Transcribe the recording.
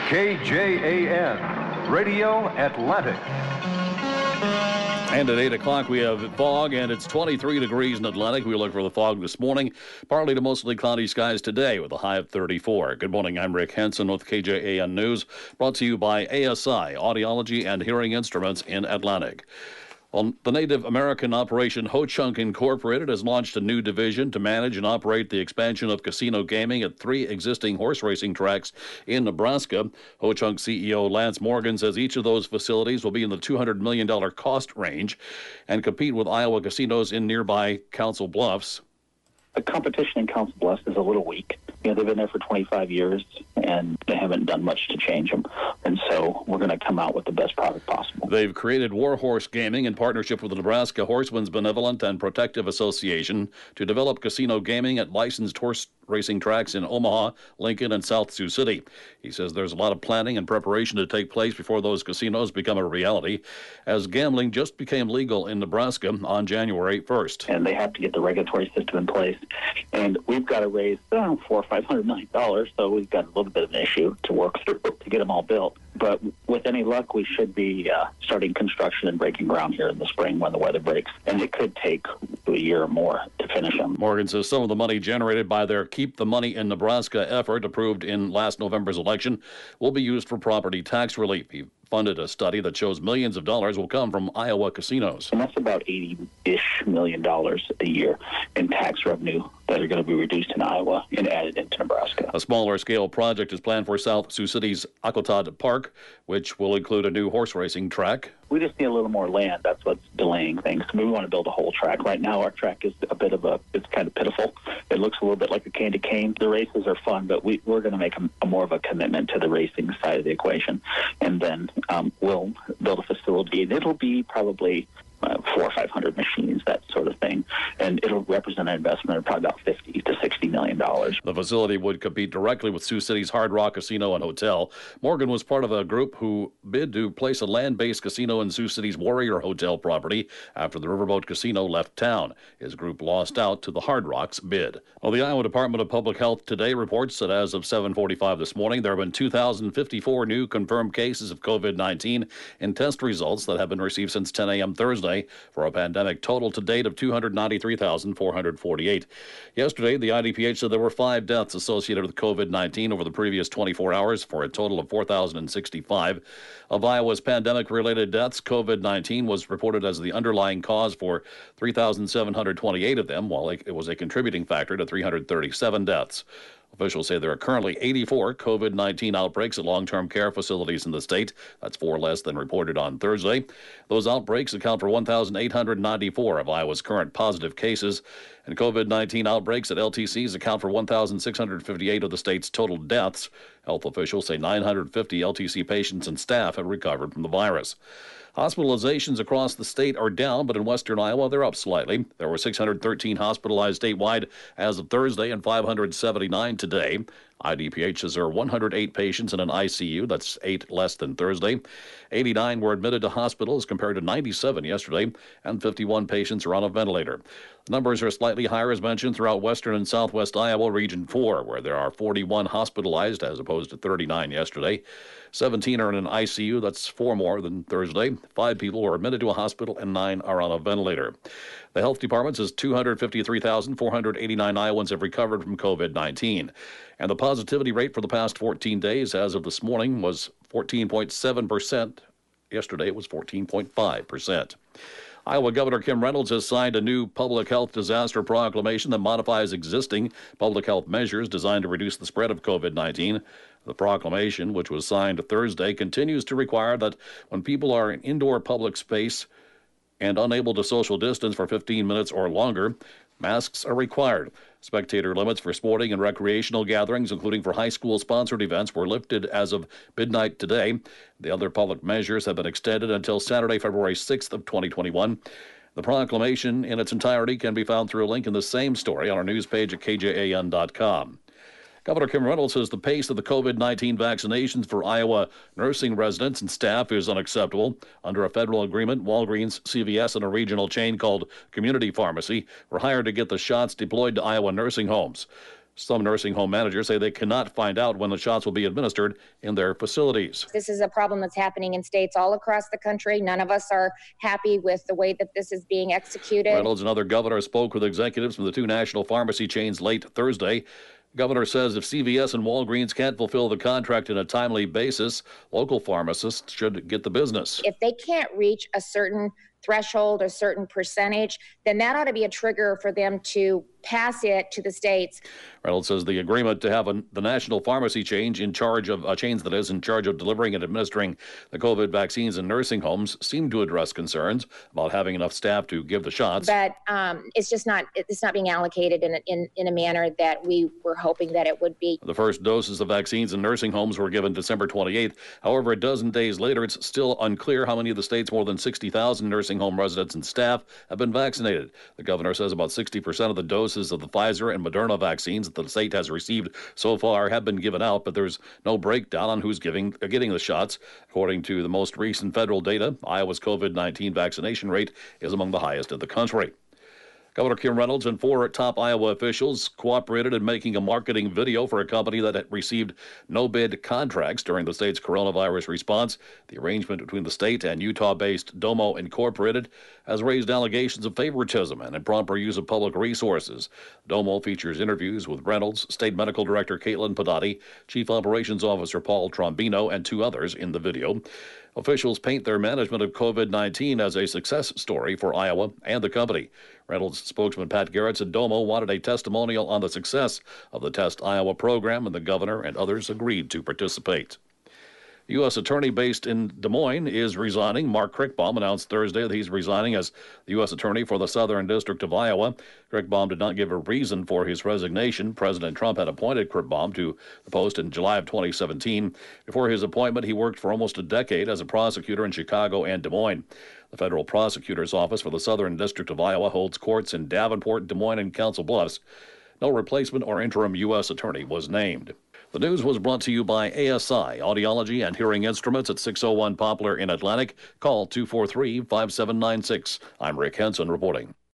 KJAN, Radio Atlantic. And at 8 o'clock, we have fog, and it's 23 degrees in Atlantic. We look for the fog this morning. Partly to mostly cloudy skies today with a high of 34. Good morning. I'm Rick Henson with KJAN News, brought to you by ASI, Audiology and Hearing Instruments in Atlantic. Well, the Native American operation Ho-Chunk Incorporated has launched a new division to manage and operate the expansion of casino gaming at 3 existing horse racing tracks in Nebraska. Ho-Chunk CEO Lance Morgan says each of those facilities will be in the $200 million cost range and compete with Iowa casinos in nearby Council Bluffs. The competition in Council Bluffs is a little weak. They've been there for 25 years, and they haven't done much to change them. And so we're going to come out with the best product possible. They've created Warhorse Gaming in partnership with the Nebraska Horsemen's Benevolent and Protective Association to develop casino gaming at licensed horse racing tracks in Omaha, Lincoln, and South Sioux City. He says there's a lot of planning and preparation to take place before those casinos become a reality, as gambling just became legal in Nebraska on January 1st. And they have to get the regulatory system in place. And we've got to raise $400 or $500 million, so we've got a little bit of an issue to work through to get them all built. But with any luck, we should be starting construction and breaking ground here in the spring when the weather breaks. And it could take a year or more to finish them. Morgan says some of the money generated by their Keep the Money in Nebraska effort, approved in last November's election, will be used for property tax relief. He funded a study that shows millions of dollars will come from Iowa casinos. And that's about $80-ish million a year in tax revenue that are going to be reduced in Iowa and added into Nebraska. A smaller scale project is planned for South Sioux City's Acotad Park, which will include a new horse racing track. We just need a little more land. That's what's delaying things. We want to build a whole track. Right now, our track is it's kind of pitiful. It looks a little bit like a candy cane. The races are fun, but we're going to make a more of a commitment to the racing side of the equation. And then we'll build a facility, and it'll be probably 400 or 500 machines, that sort of thing. And it'll represent an investment of probably about $50 to $60 million. The facility would compete directly with Sioux City's Hard Rock Casino and Hotel. Morgan was part of a group who bid to place a land-based casino in Sioux City's Warrior Hotel property after the Riverboat Casino left town. His group lost out to the Hard Rock's bid. Well, the Iowa Department of Public Health today reports that as of 7:45 this morning, there have been 2,054 new confirmed cases of COVID-19 in test results that have been received since 10 a.m. Thursday, for a pandemic total to date of 293,448. Yesterday, the IDPH said there were 5 deaths associated with COVID-19 over the previous 24 hours for a total of 4,065. Of Iowa's pandemic-related deaths, COVID-19 was reported as the underlying cause for 3,728 of them, while it was a contributing factor to 337 deaths. Officials say there are currently 84 COVID-19 outbreaks at long-term care facilities in the state. That's 4 less than reported on Thursday. Those outbreaks account for 1,894 of Iowa's current positive cases, and COVID-19 outbreaks at LTCs account for 1,658 of the state's total deaths. Health officials say 950 LTC patients and staff have recovered from the virus. Hospitalizations across the state are down, but in western Iowa, they're up slightly. There were 613 hospitalized statewide as of Thursday and 579 today. IDPH says there are 108 patients in an ICU. That's 8 less than Thursday. 89 were admitted to hospitals compared to 97 yesterday, and 51 patients are on a ventilator. The numbers are slightly higher, as mentioned, throughout western and southwest Iowa, Region 4, where there are 41 hospitalized as opposed to 39 yesterday. 17 are in an ICU. That's 4 more than Thursday. 5 people were admitted to a hospital, and 9 are on a ventilator. The health department says 253,489 Iowans have recovered from COVID-19. And the positivity rate for the past 14 days as of this morning was 14.7%. Yesterday it was 14.5%. Iowa Governor Kim Reynolds has signed a new public health disaster proclamation that modifies existing public health measures designed to reduce the spread of COVID-19. The proclamation, which was signed Thursday, continues to require that when people are in indoor public space and unable to social distance for 15 minutes or longer, masks are required. Spectator limits for sporting and recreational gatherings, including for high school-sponsored events, were lifted as of midnight today. The other public measures have been extended until Saturday, February 6th of 2021. The proclamation in its entirety can be found through a link in the same story on our news page at kjan.com. Governor Kim Reynolds says the pace of the COVID-19 vaccinations for Iowa nursing residents and staff is unacceptable. Under a federal agreement, Walgreens, CVS, and a regional chain called Community Pharmacy were hired to get the shots deployed to Iowa nursing homes. Some nursing home managers say they cannot find out when the shots will be administered in their facilities. This is a problem that's happening in states all across the country. None of us are happy with the way that this is being executed. Reynolds and other governors spoke with executives from the two national pharmacy chains late Thursday. Governor says if CVS and Walgreens can't fulfill the contract in a timely basis, local pharmacists should get the business. If they can't reach a certain threshold, a certain percentage, then that ought to be a trigger for them to pass it to the states. Reynolds says the agreement to have the national pharmacy chain in charge of chains that is in charge of delivering and administering the COVID vaccines in nursing homes seemed to address concerns about having enough staff to give the shots. But it's not being allocated in a manner that we were hoping that it would be. The first doses of vaccines in nursing homes were given December 28th. However, a dozen days later, it's still unclear how many of the state's more than 60,000 nursing home residents and staff have been vaccinated. The governor says about 60% of the doses of the Pfizer and Moderna vaccines that the state has received so far have been given out, but there's no breakdown on who's getting the shots. According to the most recent federal data, Iowa's COVID-19 vaccination rate is among the highest in the country. Governor Kim Reynolds and four top Iowa officials cooperated in making a marketing video for a company that had received no-bid contracts during the state's coronavirus response. The arrangement between the state and Utah-based Domo Incorporated has raised allegations of favoritism and improper use of public resources. Domo features interviews with Reynolds, State Medical Director Caitlin Podati, Chief Operations Officer Paul Trombino, and two others in the video. Officials paint their management of COVID-19 as a success story for Iowa and the company. Reynolds spokesman Pat Garrett said Domo wanted a testimonial on the success of the Test Iowa program, and the governor and others agreed to participate. U.S. attorney based in Des Moines is resigning. Mark Krickbaum announced Thursday that he's resigning as the U.S. attorney for the Southern District of Iowa. Krickbaum did not give a reason for his resignation. President Trump had appointed Krickbaum to the post in July of 2017. Before his appointment, he worked for almost a decade as a prosecutor in Chicago and Des Moines. The federal prosecutor's office for the Southern District of Iowa holds courts in Davenport, Des Moines, and Council Bluffs. No replacement or interim U.S. attorney was named. The news was brought to you by ASI, Audiology and Hearing Instruments at 601 Poplar in Atlantic. Call 243-5796. I'm Rick Henson reporting.